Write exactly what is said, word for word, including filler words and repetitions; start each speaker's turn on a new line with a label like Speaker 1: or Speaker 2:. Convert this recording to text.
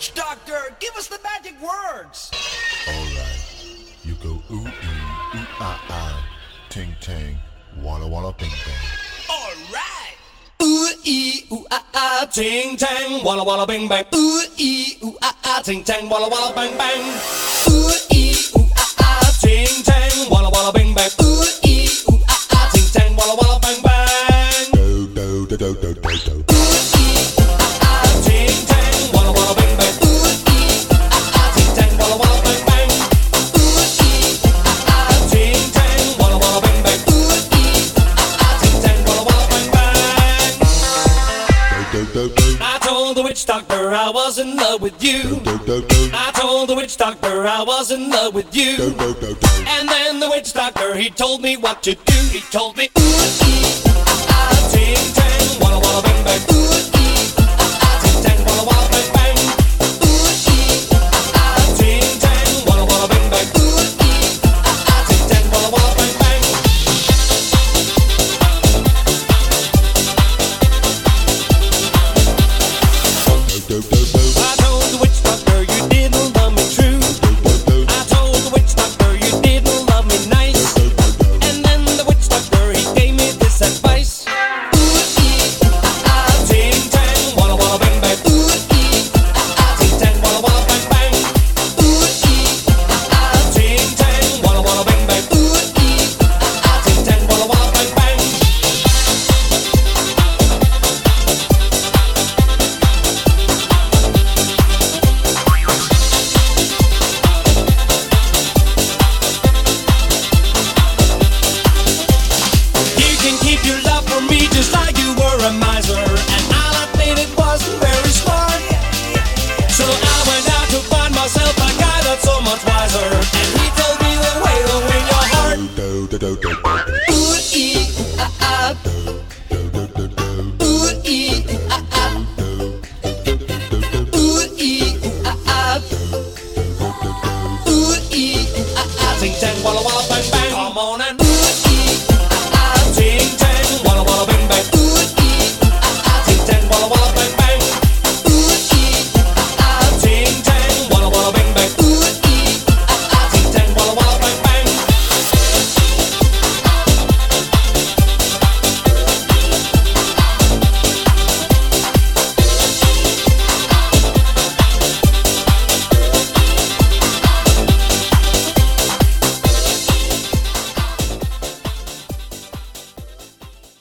Speaker 1: witch doctor, give us the magic words.
Speaker 2: Alright, you go ooh ee, ooh ah ah, ting tang, walla walla bing bang.
Speaker 1: Alright.
Speaker 3: Ooh ee ooh ah ah, ting tang, walla walla bing bang. Ooh ee ooh ah ah, ting tang, walla walla bang bang. Ooh ee ooh ah ah, ting tang, walla walla bing bang. Ooh ee ooh ah ah, ting tang, walla walla bang bang.
Speaker 2: Do do do do do do do.
Speaker 3: I told the witch doctor I was in love with you.
Speaker 2: Do do do.
Speaker 3: I told the witch doctor I was in love with you.
Speaker 2: Do do do do.
Speaker 3: And then the witch doctor, he told me what to do. He told me, ooh, ee, ah, ah, ting, tang, walla, walla, bang, bang. Ooh,